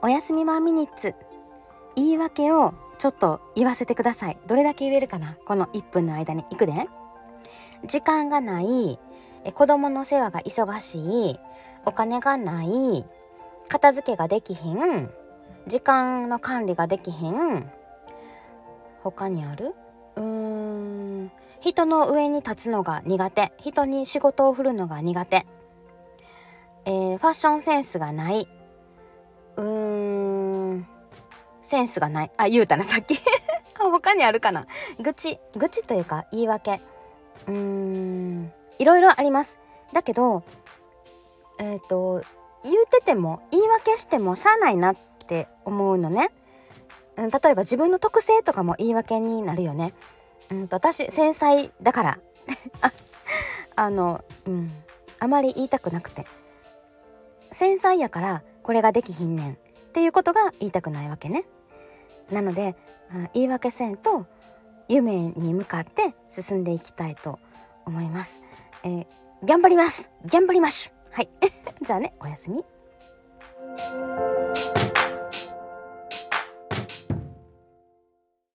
おやすみ1ミニッツ、言い訳をちょっと言わせてください。どれだけ言えるかな、この1分の間に。いくで。時間がない、子供の世話が忙しい、お金がない、片付けができひん、時間の管理ができひん、他にある？人の上に立つのが苦手、人に仕事を振るのが苦手、ファッションセンスがない、センスがない。言うたなさっき他にあるかな。愚痴というか言い訳、いろいろあります。だけど言うてても言い訳してもしゃあないなって思うのね。例えば自分の特性とかも言い訳になるよね。私繊細だからあまり言いたくなくて、繊細やからこれができひんねんっていうことが言いたくないわけね。なので言い訳せんと夢に向かって進んでいきたいと思います。頑張ります。はいじゃあね、おやすみ。